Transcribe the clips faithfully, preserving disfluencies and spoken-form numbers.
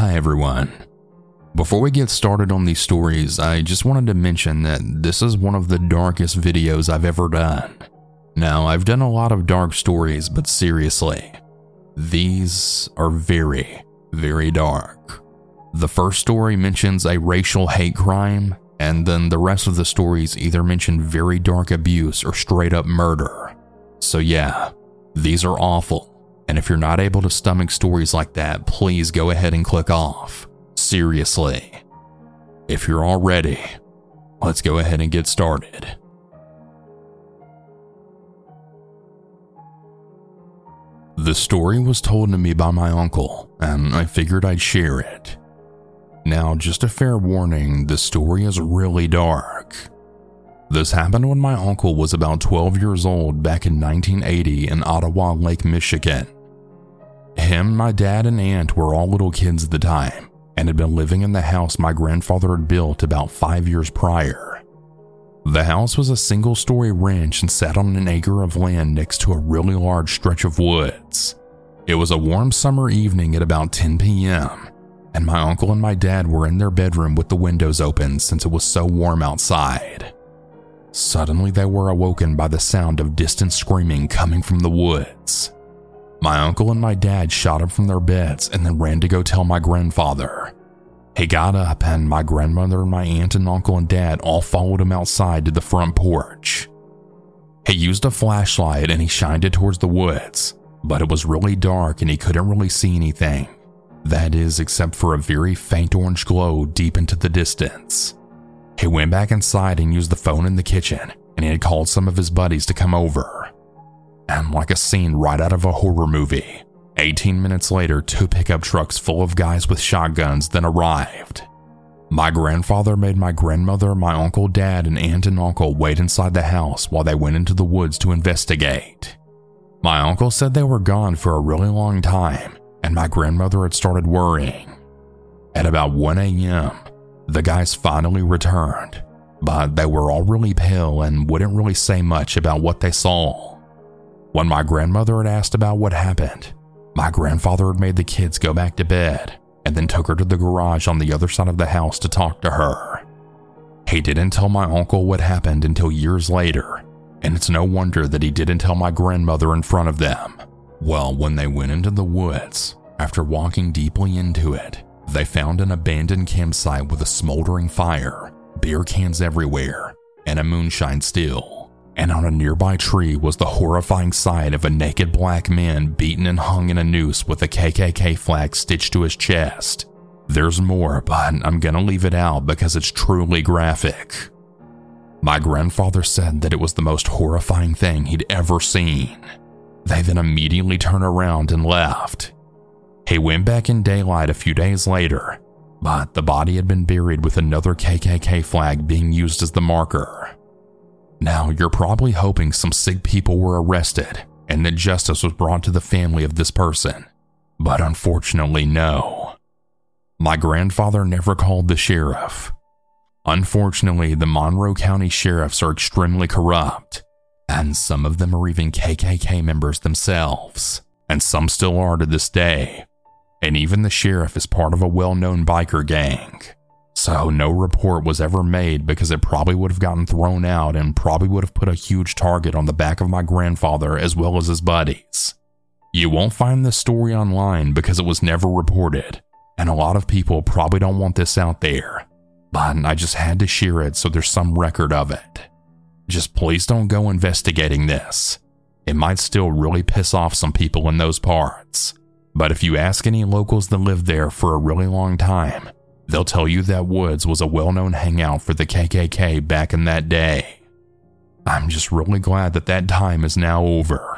Hi everyone. Before we get started on these stories, I just wanted to mention that this is one of the darkest videos I've ever done. Now, I've done a lot of dark stories, but seriously, these are very, very dark. The first story mentions a racial hate crime, and then the rest of the stories either mention very dark abuse or straight up murder. So yeah, these are awful. And if you're not able to stomach stories like that, please go ahead and click off. Seriously. If you're all ready, let's go ahead and get started. The story was told to me by my uncle, and I figured I'd share it. Now, just a fair warning, the story is really dark. This happened when my uncle was about twelve years old back in nineteen eighty in Ottawa Lake, Michigan. Him, my dad, and aunt were all little kids at the time and had been living in the house my grandfather had built about five years prior. The house was a single-story ranch and sat on an acre of land next to a really large stretch of woods. It was a warm summer evening at about ten p.m., and my uncle and my dad were in their bedroom with the windows open since it was so warm outside. Suddenly, they were awoken by the sound of distant screaming coming from the woods. My uncle and my dad shot up from their beds and then ran to go tell my grandfather. He got up, and my grandmother and my aunt and uncle and dad all followed him outside to the front porch. He used a flashlight and he shined it towards the woods, but it was really dark and he couldn't really see anything. That is, except for a very faint orange glow deep into the distance. He went back inside and used the phone in the kitchen, and he had called some of his buddies to come over. And like a scene right out of a horror movie, eighteen minutes later, two pickup trucks full of guys with shotguns then arrived. My grandfather made my grandmother, my uncle, dad, and aunt and uncle wait inside the house while they went into the woods to investigate. My uncle said they were gone for a really long time, and my grandmother had started worrying. At about one a.m., the guys finally returned, but they were all really pale and wouldn't really say much about what they saw. When my grandmother had asked about what happened, my grandfather had made the kids go back to bed and then took her to the garage on the other side of the house to talk to her. He didn't tell my uncle what happened until years later, and it's no wonder that he didn't tell my grandmother in front of them. Well, when they went into the woods, after walking deeply into it, they found an abandoned campsite with a smoldering fire, beer cans everywhere, and a moonshine still. And on a nearby tree was the horrifying sight of a naked black man beaten and hung in a noose with a K K K flag stitched to his chest. There's more, but I'm gonna leave it out because it's truly graphic. My grandfather said that it was the most horrifying thing he'd ever seen. They then immediately turned around and left. He went back in daylight a few days later, but the body had been buried with another K K K flag being used as the marker. Now, you're probably hoping some sick people were arrested and that justice was brought to the family of this person, but unfortunately, no. My grandfather never called the sheriff. Unfortunately, the Monroe County sheriffs are extremely corrupt, and some of them are even K K K members themselves, and some still are to this day. And even the sheriff is part of a well-known biker gang. So no report was ever made because it probably would have gotten thrown out and probably would have put a huge target on the back of my grandfather as well as his buddies. You won't find this story online because it was never reported, and a lot of people probably don't want this out there, but I just had to share it so there's some record of it. Just please don't go investigating this. It might still really piss off some people in those parts, but if you ask any locals that lived there for a really long time, they'll tell you that woods was a well-known hangout for the K K K back in that day. I'm just really glad that that time is now over.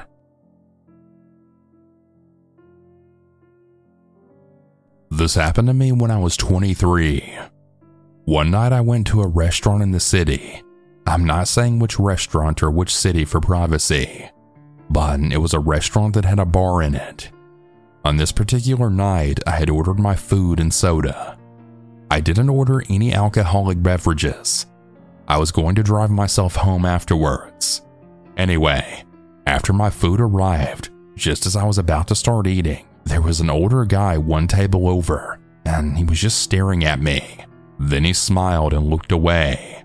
This happened to me when I was twenty-three. One night I went to a restaurant in the city. I'm not saying which restaurant or which city for privacy, but it was a restaurant that had a bar in it. On this particular night, I had ordered my food and soda. I didn't order any alcoholic beverages. I was going to drive myself home afterwards. Anyway, after my food arrived, just as I was about to start eating, there was an older guy one table over and he was just staring at me. Then he smiled and looked away.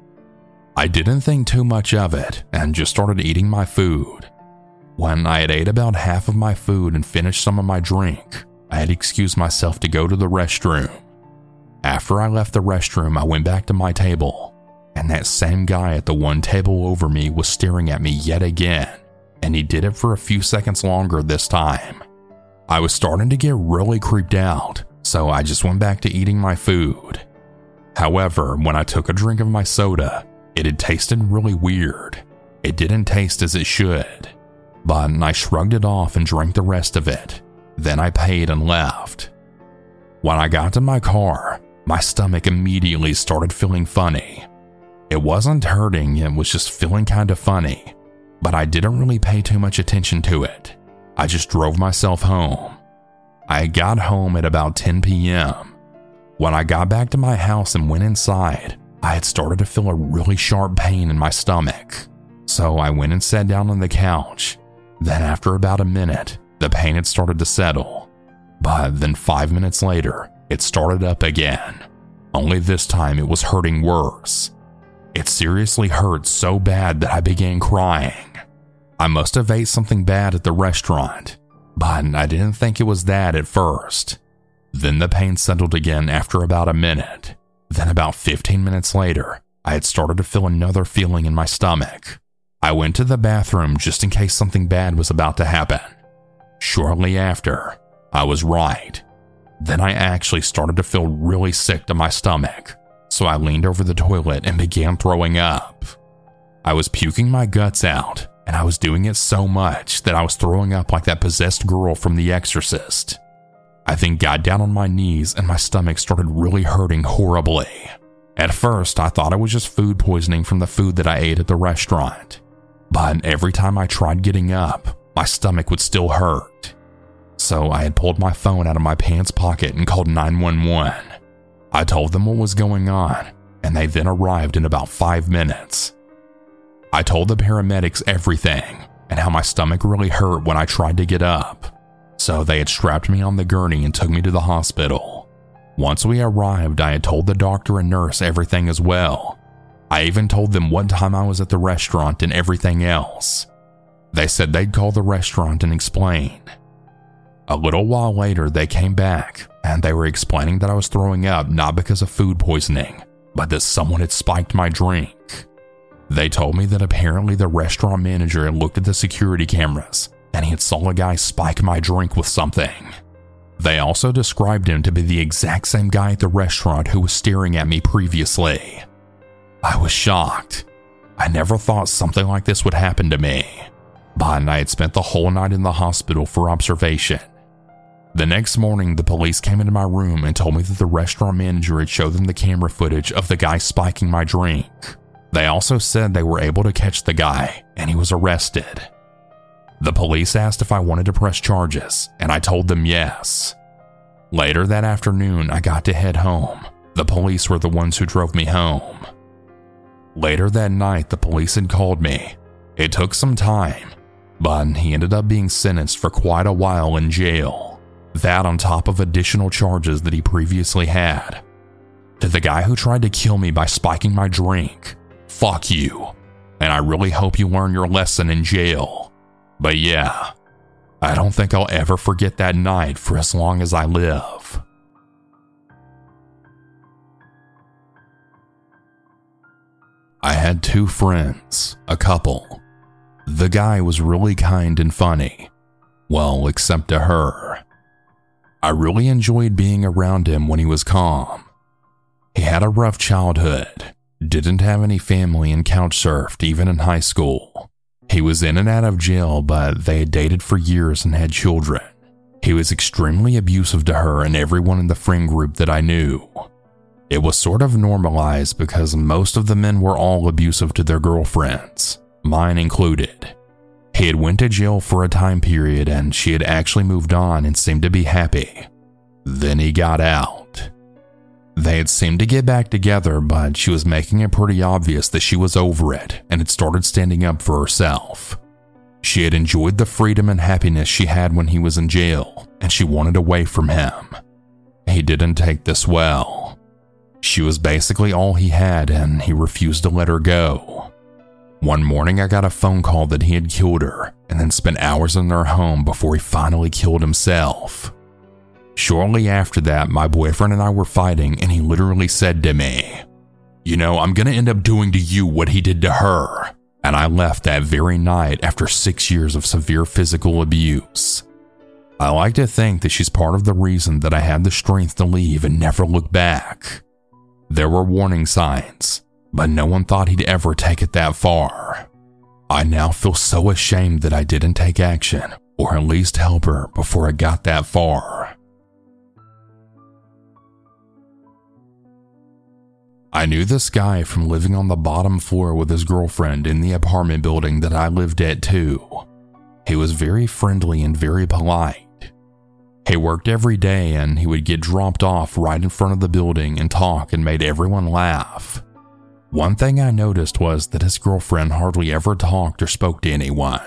I didn't think too much of it and just started eating my food. When I had ate about half of my food and finished some of my drink, I had excused myself to go to the restroom. After I left the restroom, I went back to my table, and that same guy at the one table over me was staring at me yet again, and he did it for a few seconds longer this time. I was starting to get really creeped out, so I just went back to eating my food. However, when I took a drink of my soda, it had tasted really weird. It didn't taste as it should, but I shrugged it off and drank the rest of it. Then I paid and left. When I got to my car, my stomach immediately started feeling funny. It wasn't hurting, it was just feeling kind of funny, but I didn't really pay too much attention to it. I just drove myself home. I got home at about ten p.m. When I got back to my house and went inside, I had started to feel a really sharp pain in my stomach. So I went and sat down on the couch. Then after about a minute, the pain had started to settle. But then five minutes later, it started up again. Only this time it was hurting worse. It seriously hurt so bad that I began crying. I must have ate something bad at the restaurant, but I didn't think it was that at first. Then the pain settled again after about a minute. Then about fifteen minutes later, I had started to feel another feeling in my stomach. I went to the bathroom just in case something bad was about to happen. Shortly after, I was right. Then I actually started to feel really sick to my stomach, so I leaned over the toilet and began throwing up. I was puking my guts out, and I was doing it so much that I was throwing up like that possessed girl from The Exorcist. I then got down on my knees and my stomach started really hurting horribly. At first, I thought it was just food poisoning from the food that I ate at the restaurant. But every time I tried getting up, my stomach would still hurt. So I had pulled my phone out of my pants pocket and called nine one one. I told them what was going on, and they then arrived in about five minutes. I told the paramedics everything and how my stomach really hurt when I tried to get up. So they had strapped me on the gurney and took me to the hospital. Once we arrived, I had told the doctor and nurse everything as well. I even told them what time I was at the restaurant and everything else. They said they'd call the restaurant and explain. A little while later, they came back and they were explaining that I was throwing up not because of food poisoning, but that someone had spiked my drink. They told me that apparently the restaurant manager had looked at the security cameras and he had saw a guy spike my drink with something. They also described him to be the exact same guy at the restaurant who was staring at me previously. I was shocked. I never thought something like this would happen to me, but I had spent the whole night in the hospital for observation. The next morning, the police came into my room and told me that the restaurant manager had showed them the camera footage of the guy spiking my drink. They also said they were able to catch the guy and he was arrested. The police asked if I wanted to press charges, and I told them yes. Later that afternoon, I got to head home. The police were the ones who drove me home. Later that night, the police had called me. It took some time, but he ended up being sentenced for quite a while in jail. That on top of additional charges that he previously had. To the guy who tried to kill me by spiking my drink, fuck you, and I really hope you learn your lesson in jail. But yeah, I don't think I'll ever forget that night for as long as I live. I had two friends, a couple. The guy was really kind and funny. Well, except to her. I really enjoyed being around him when he was calm. He had a rough childhood, didn't have any family and couch surfed even in high school. He was in and out of jail, but they had dated for years and had children. He was extremely abusive to her and everyone in the friend group that I knew. It was sort of normalized because most of the men were all abusive to their girlfriends, mine included. He had went to jail for a time period and she had actually moved on and seemed to be happy. Then he got out. They had seemed to get back together, but she was making it pretty obvious that she was over it and had started standing up for herself. She had enjoyed the freedom and happiness she had when he was in jail, and she wanted away from him. He didn't take this well. She was basically all he had, and he refused to let her go. One morning I got a phone call that he had killed her and then spent hours in their home before he finally killed himself. Shortly after that, my boyfriend and I were fighting, and he literally said to me, "You know, I'm gonna end up doing to you what he did to her." And I left that very night after six years of severe physical abuse. I like to think that she's part of the reason that I had the strength to leave and never look back. There were warning signs, but no one thought he'd ever take it that far. I now feel so ashamed that I didn't take action, or at least help her before it got that far. I knew this guy from living on the bottom floor with his girlfriend in the apartment building that I lived at too. He was very friendly and very polite. He worked every day, and he would get dropped off right in front of the building and talk and made everyone laugh. One thing I noticed was that his girlfriend hardly ever talked or spoke to anyone.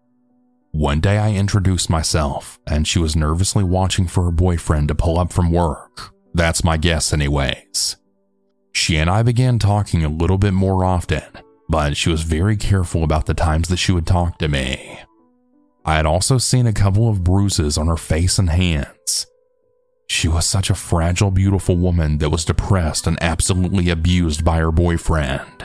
One day I introduced myself, and she was nervously watching for her boyfriend to pull up from work. That's my guess anyways. She and I began talking a little bit more often, but she was very careful about the times that she would talk to me. I had also seen a couple of bruises on her face and hands. She was such a fragile, beautiful woman that was depressed and absolutely abused by her boyfriend.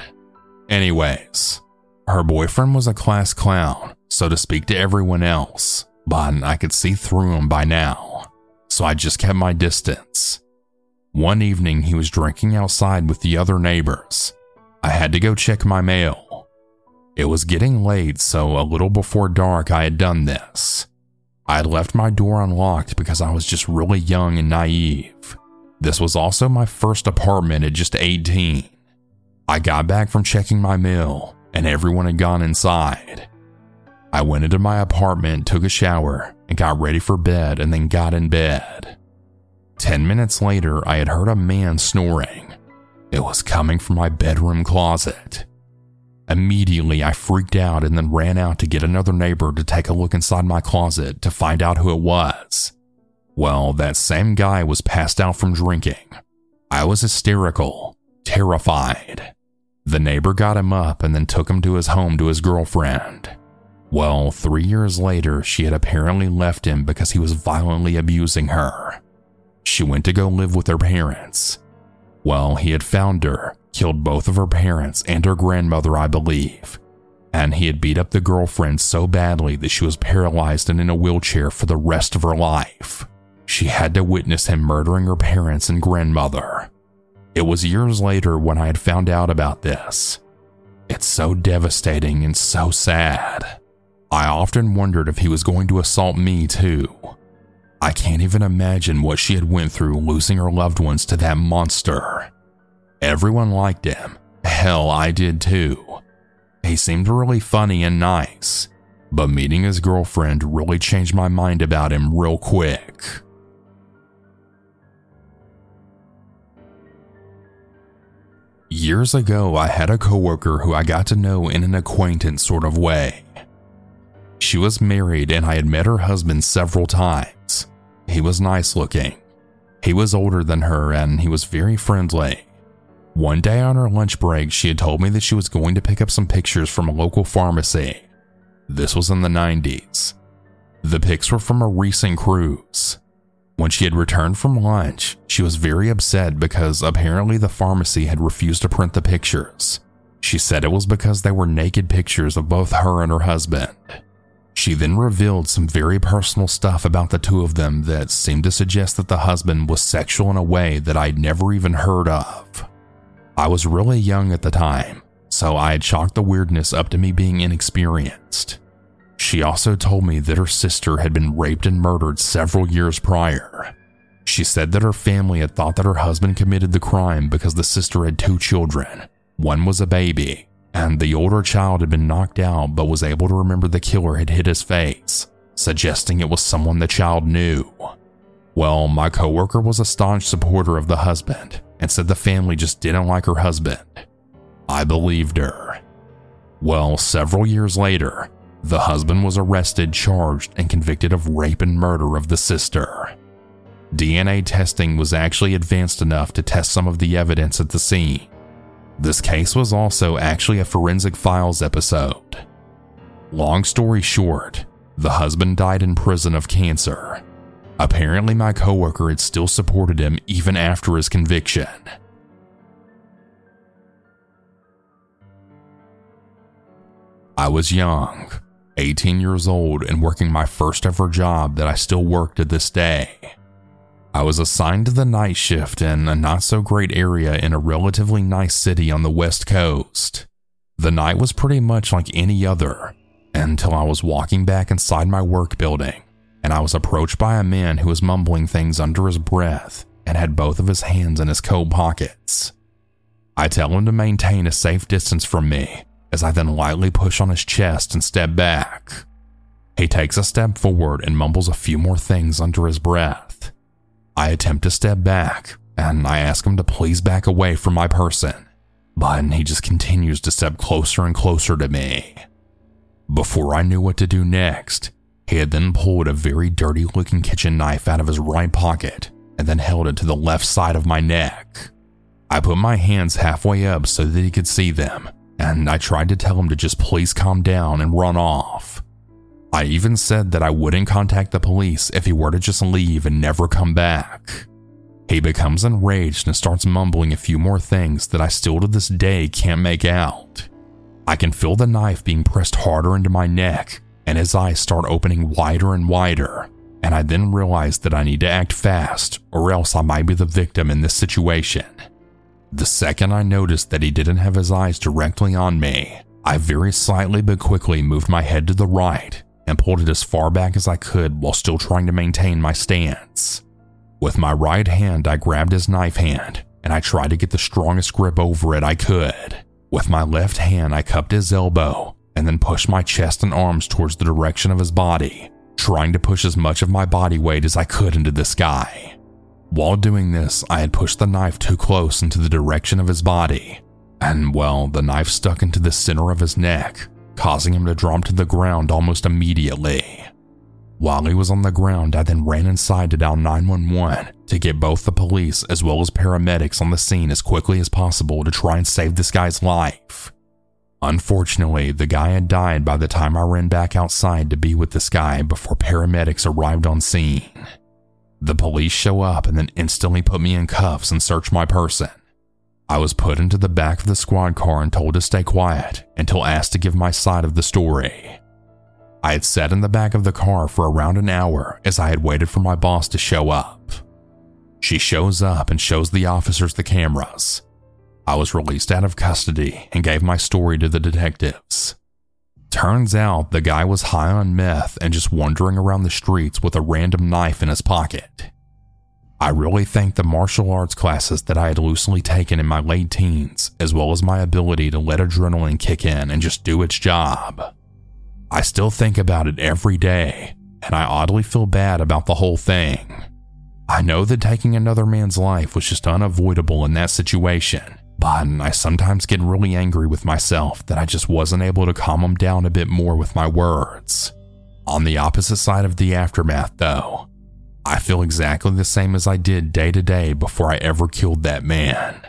Anyways, her boyfriend was a class clown, so to speak, to everyone else, but I could see through him by now, so I just kept my distance. One evening, he was drinking outside with the other neighbors. I had to go check my mail. It was getting late, so a little before dark I had done this. I had left my door unlocked because I was just really young and naive. This was also my first apartment at just eighteen. I got back from checking my mail, and everyone had gone inside. I went into my apartment, took a shower, and got ready for bed, and then got in bed. Ten minutes later, I had heard a man snoring. It was coming from my bedroom closet. Immediately, I freaked out and then ran out to get another neighbor to take a look inside my closet to find out who it was. Well, that same guy was passed out from drinking. I was hysterical, terrified. The neighbor got him up and then took him to his home to his girlfriend. Well, three years later, she had apparently left him because he was violently abusing her. She went to go live with her parents. Well, he had found her, killed both of her parents and her grandmother, I believe, and he had beat up the girlfriend so badly that she was paralyzed and in a wheelchair for the rest of her life. She had to witness him murdering her parents and grandmother. It was years later when I had found out about this. It's so devastating and so sad. I often wondered if he was going to assault me too. I can't even imagine what she had went through losing her loved ones to that monster. Everyone liked him. Hell, I did too. He seemed really funny and nice, but meeting his girlfriend really changed my mind about him real quick. Years ago, I had a coworker who I got to know in an acquaintance sort of way. She was married, and I had met her husband several times. He was nice looking. He was older than her, and he was very friendly. One day on her lunch break, she had told me that she was going to pick up some pictures from a local pharmacy. This was in the nineties. The pics were from a recent cruise. When she had returned from lunch, she was very upset because apparently the pharmacy had refused to print the pictures. She said it was because they were naked pictures of both her and her husband. She then revealed some very personal stuff about the two of them that seemed to suggest that the husband was sexual in a way that I'd never even heard of. I was really young at the time, so I had chalked the weirdness up to me being inexperienced. She also told me that her sister had been raped and murdered several years prior. She said that her family had thought that her husband committed the crime because the sister had two children. One was a baby, and the older child had been knocked out but was able to remember the killer had hit his face, suggesting it was someone the child knew. Well, my coworker was a staunch supporter of the husband and said the family just didn't like her husband. I believed her. Well, several years later, the husband was arrested, charged, and convicted of rape and murder of the sister. D N A testing was actually advanced enough to test some of the evidence at the scene. This case was also actually a Forensic Files episode. Long story short, the husband died in prison of cancer. Apparently, my coworker had still supported him even after his conviction. I was young, eighteen years old, and working my first ever job that I still work to this day. I was assigned to the night shift in a not so great area in a relatively nice city on the West Coast. The night was pretty much like any other, until I was walking back inside my work building, and I was approached by a man who was mumbling things under his breath and had both of his hands in his coat pockets. I tell him to maintain a safe distance from me, as I then lightly push on his chest and step back. He takes a step forward and mumbles a few more things under his breath. I attempt to step back, and I ask him to please back away from my person, but he just continues to step closer and closer to me. Before I knew what to do next, he had then pulled a very dirty-looking kitchen knife out of his right pocket and then held it to the left side of my neck. I put my hands halfway up so that he could see them, and I tried to tell him to just please calm down and run off. I even said that I wouldn't contact the police if he were to just leave and never come back. He becomes enraged and starts mumbling a few more things that I still to this day can't make out. I can feel the knife being pressed harder into my neck, and his eyes start opening wider and wider, and I then realize that I need to act fast or else I might be the victim in this situation. The second I noticed that he didn't have his eyes directly on me, I very slightly but quickly moved my head to the right and pulled it as far back as I could while still trying to maintain my stance. With my right hand, I grabbed his knife hand and I tried to get the strongest grip over it I could. With my left hand, I cupped his elbow and then pushed my chest and arms towards the direction of his body, trying to push as much of my body weight as I could into this guy. While doing this, I had pushed the knife too close into the direction of his body, and well, the knife stuck into the center of his neck, causing him to drop to the ground almost immediately. While he was on the ground, I then ran inside to dial nine one one to get both the police as well as paramedics on the scene as quickly as possible to try and save this guy's life. Unfortunately, the guy had died by the time I ran back outside to be with this guy before paramedics arrived on scene. The police show up and then instantly put me in cuffs and search my person. I was put into the back of the squad car and told to stay quiet until asked to give my side of the story. I had sat in the back of the car for around an hour as I had waited for my boss to show up. She shows up and shows the officers the cameras. I was released out of custody and gave my story to the detectives. Turns out the guy was high on meth and just wandering around the streets with a random knife in his pocket. I really thank the martial arts classes that I had loosely taken in my late teens, as well as my ability to let adrenaline kick in and just do its job. I still think about it every day, and I oddly feel bad about the whole thing. I know that taking another man's life was just unavoidable in that situation, but I sometimes get really angry with myself that I just wasn't able to calm him down a bit more with my words. On the opposite side of the aftermath, though, I feel exactly the same as I did day to day before I ever killed that man.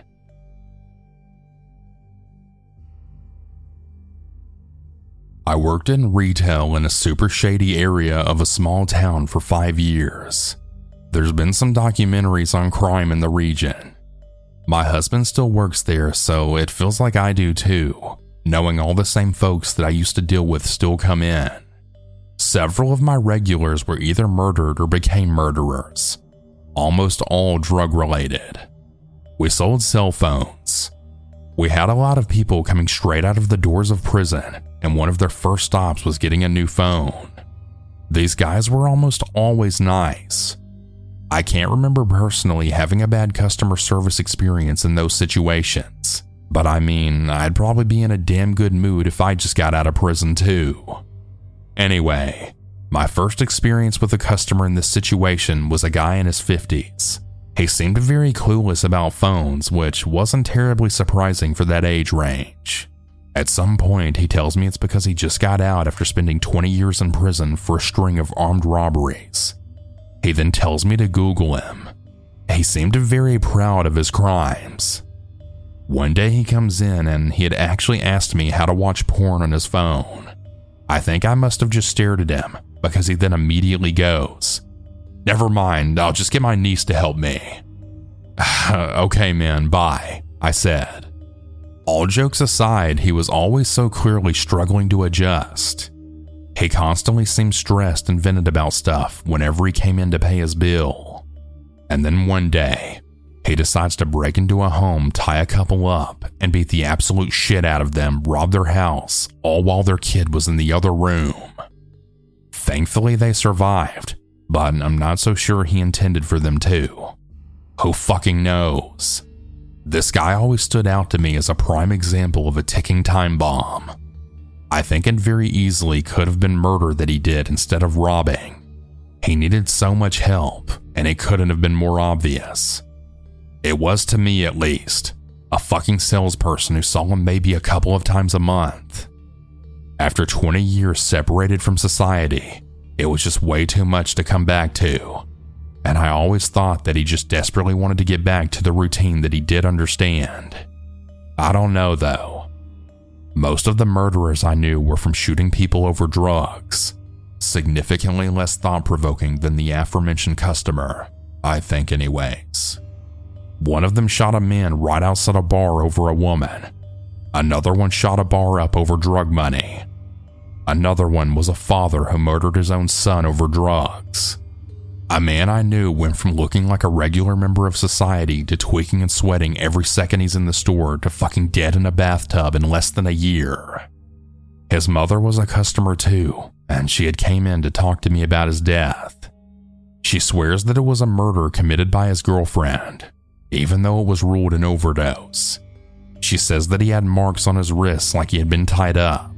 I worked in retail in a super shady area of a small town for five years. There's been some documentaries on crime in the region. My husband still works there, so it feels like I do too, knowing all the same folks that I used to deal with still come in. Several of my regulars were either murdered or became murderers, almost all drug-related. We sold cell phones. We had a lot of people coming straight out of the doors of prison, and one of their first stops was getting a new phone. These guys were almost always nice. I can't remember personally having a bad customer service experience in those situations, but I mean, I'd probably be in a damn good mood if I just got out of prison too. Anyway, my first experience with a customer in this situation was a guy in his fifties. He seemed very clueless about phones, which wasn't terribly surprising for that age range. At some point, he tells me it's because he just got out after spending twenty years in prison for a string of armed robberies. He then tells me to Google him. He seemed very proud of his crimes. One day he comes in and he had actually asked me how to watch porn on his phone. I think I must have just stared at him because he then immediately goes, "Never mind, I'll just get my niece to help me." "Okay, man, bye," I said. All jokes aside, he was always so clearly struggling to adjust. He constantly seemed stressed and vented about stuff whenever he came in to pay his bill. And then one day, he decides to break into a home, tie a couple up, and beat the absolute shit out of them, rob their house, all while their kid was in the other room. Thankfully, they survived, but I'm not so sure he intended for them to. Who fucking knows? This guy always stood out to me as a prime example of a ticking time bomb. I think it very easily could have been murder that he did instead of robbing. He needed so much help, and it couldn't have been more obvious. It was to me, at least, a fucking salesperson who saw him maybe a couple of times a month. After twenty years separated from society, it was just way too much to come back to. And I always thought that he just desperately wanted to get back to the routine that he did understand. I don't know though. Most of the murderers I knew were from shooting people over drugs, significantly less thought-provoking than the aforementioned customer, I think anyways. One of them shot a man right outside a bar over a woman. Another one shot a bar up over drug money. Another one was a father who murdered his own son over drugs. A man I knew went from looking like a regular member of society to tweaking and sweating every second he's in the store to fucking dead in a bathtub in less than a year. His mother was a customer too, and she had came in to talk to me about his death. She swears that it was a murder committed by his girlfriend, even though it was ruled an overdose. She says that he had marks on his wrists like he had been tied up.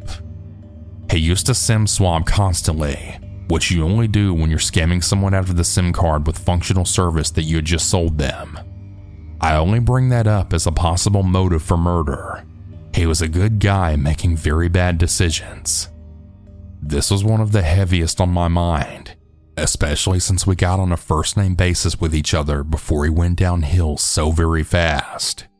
He used to SIM swap constantly, which you only do when you're scamming someone out of the SIM card with functional service that you had just sold them. I only bring that up as a possible motive for murder. He was a good guy making very bad decisions. This was one of the heaviest on my mind, especially since we got on a first name basis with each other before he went downhill so very fast.